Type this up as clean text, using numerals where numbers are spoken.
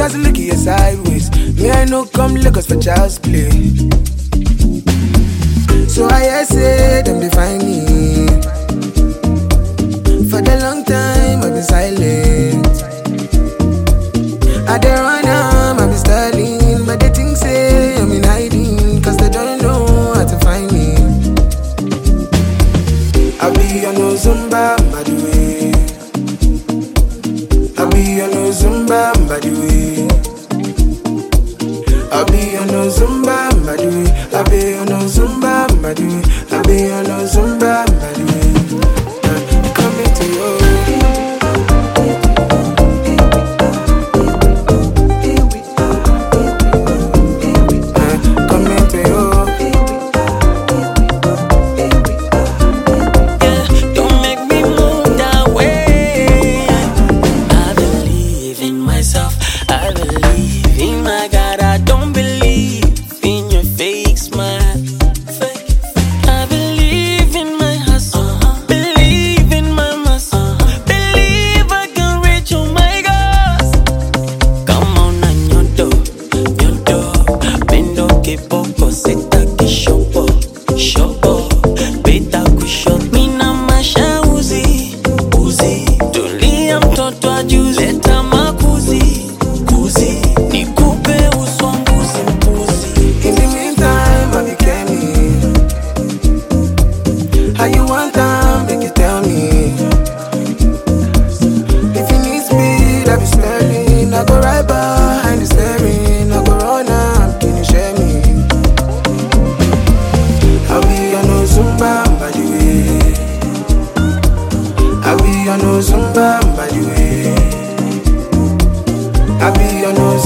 cause look at you sideways. Me I no come Lagos for child's play. So I say them define me. For the long time I've been silent. I dey run I've been styling, but they think say I'm in hiding, cause they don't know how to find me. I be on no Zumba, by the way. I be on no Zumba, by the way. I be on no Zumba, by the way. I be on no Zumba, by the way. I be on no Zumba, by the way. Coming to you. How you want them, make you tell me. If you need speed, I be sparing. I go right behind the steering. I go run up, can you share me? I be on no Zumba, by the way. I be on no Zumba, by the way. I be on no